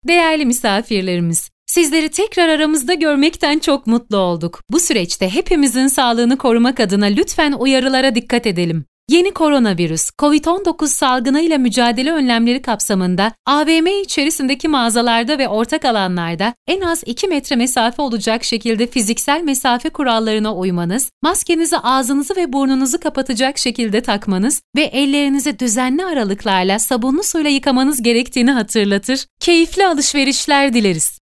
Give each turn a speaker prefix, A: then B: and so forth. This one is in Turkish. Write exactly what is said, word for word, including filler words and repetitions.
A: Değerli misafirlerimiz, sizleri tekrar aramızda görmekten çok mutlu olduk. Bu süreçte hepimizin sağlığını korumak adına lütfen uyarılara dikkat edelim. Yeni koronavirüs, kovid on dokuz salgınıyla mücadele önlemleri kapsamında A V M içerisindeki mağazalarda ve ortak alanlarda en az iki metre mesafe olacak şekilde fiziksel mesafe kurallarına uymanız, maskenizi ağzınızı ve burnunuzu kapatacak şekilde takmanız ve ellerinizi düzenli aralıklarla sabunlu suyla yıkamanız gerektiğini hatırlatır, keyifli alışverişler dileriz.